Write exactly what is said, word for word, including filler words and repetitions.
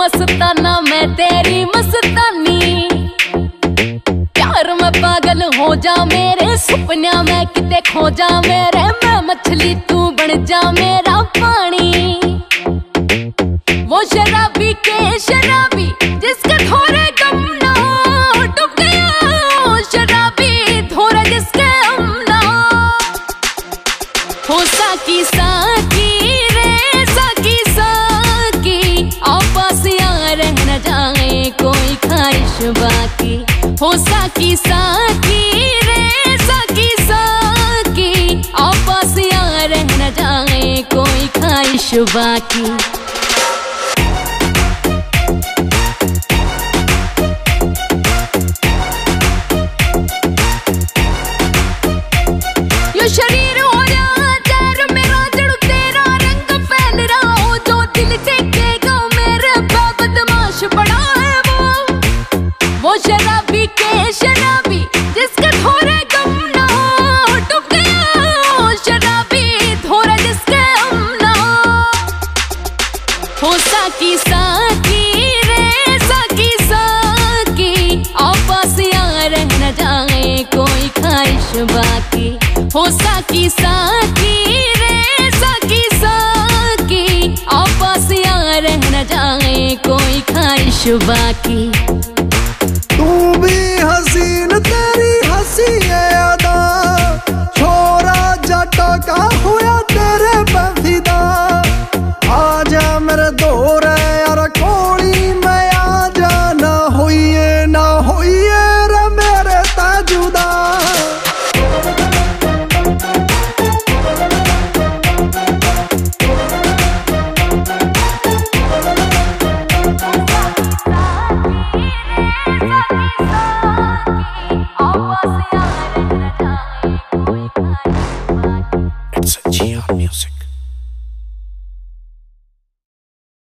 मस्ताना मैं तेरी मस्तानी, प्यार में पागल हो जा मेरे सपना में किते खो जा मेरे, मैं मछली तू बन जा मेरा पानी। वो शराबी के शराबी जिसके थोड़े गम ना डूब गया, शराबी थोड़ा जिसके हम ना हो। साकी साकी रे साकी साकी, आपस यार रह न जाए कोई ख्वाहिश बाकी। हो साकी साकी रे साकी साकी, आपस यार रह न जाए कोई ख्वाहिश बाकी। शरीर हो रहा जहर मेरा, जड़ तेरा रंग फैल रहा हो, जो दिल देखेगा मेरे पे बदमाश बड़ा है वो। वो शराबी के शराबी जिसके थोड़े गम ना डूब गया, शराबी थोड़ा जिसके हम ना हो। साकी साकी रे साकी साकी, आपस यार रह न जाए कोई ख्वाहिश बाकी। हो साकी साकी रे साकी साकी, आपस यार रह न जाए कोई ख्वाहिश बाकी।